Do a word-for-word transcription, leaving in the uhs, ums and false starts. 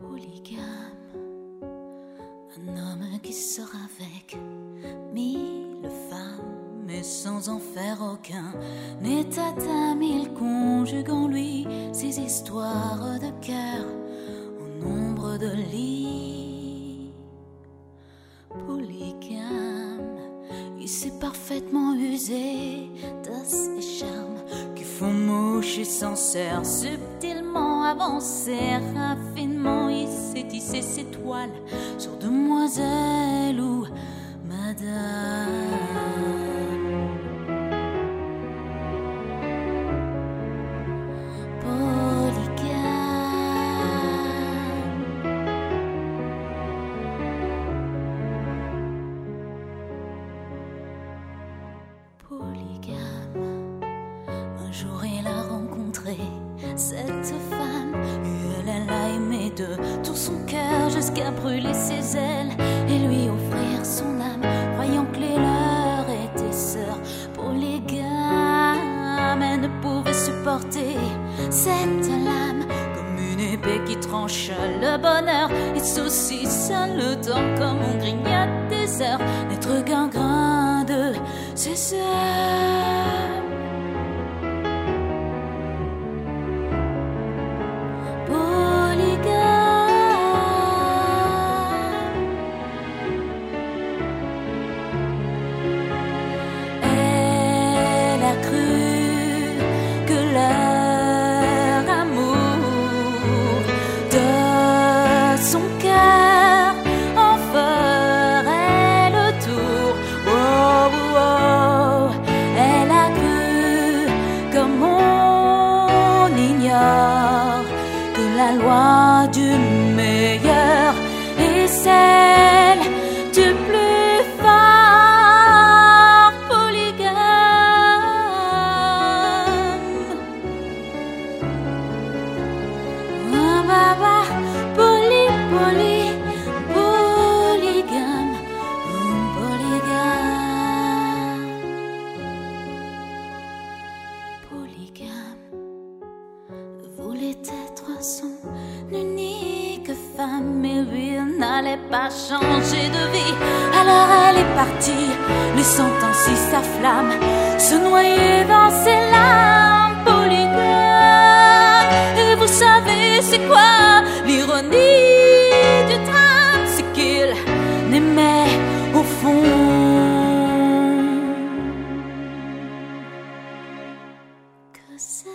Polygame, un homme qui sort avec mille femmes et sans en faire aucun état d'âme, il conjugue en lui ses histoires de cœur au nombre de lits. Polygame, il sait parfaitement user de ses charmes qui font mouche et s'en sert subtilement, avancé raffinement. Il sait tisser ses toiles sur demoiselle ou madame. Polygame. Un jour il a rencontré cette femme et elle, elle a aimé de tout son cœur jusqu'à brûler ses ailes et lui offrir son âme, croyant que les leurs étaient sœurs. Polygame, elle ne pouvait supporter cette lame comme une épée qui tranche le bonheur et saucisse le temps comme on grignote des heures, n'être qu'un grain de ses heures. La loi du meilleur est celle du plus fort. Polygame. Ah, bah, bah, poly, poly, polygame, hum, polygame. Polygame voulait être son unique femme, mais lui n'allait pas changer de vie. Alors elle est partie, laissant ainsi sa flamme se noyer dans ses larmes. Polygame. Et vous savez c'est quoi l'ironie du drame? C'est qu'il n'aimait au fond que ça.